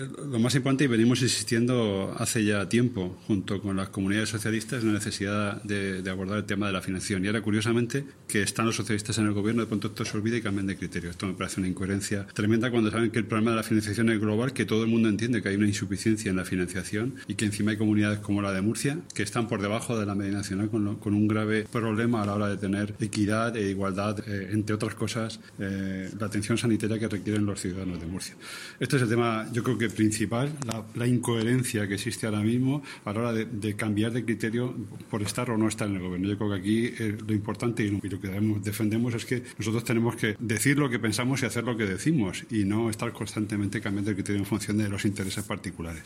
Lo más importante, y venimos insistiendo hace ya tiempo, junto con las comunidades socialistas, es la necesidad de abordar el tema de la financiación. Y ahora, curiosamente, que están los socialistas en el gobierno, de pronto esto se olvida y cambian de criterio. Esto me parece una incoherencia tremenda cuando saben que el problema de la financiación es global, que todo el mundo entiende que hay una insuficiencia en la financiación y que encima hay comunidades como la de Murcia que están por debajo de la media nacional con un grave problema a la hora de tener equidad e igualdad, entre otras cosas, la atención sanitaria que requieren los ciudadanos de Murcia. Este es el tema, yo creo que principal, la incoherencia que existe ahora mismo a la hora de cambiar de criterio por estar o no estar en el gobierno. Yo creo que aquí lo importante y lo que defendemos es que nosotros tenemos que decir lo que pensamos y hacer lo que decimos y no estar constantemente cambiando el criterio en función de los intereses particulares.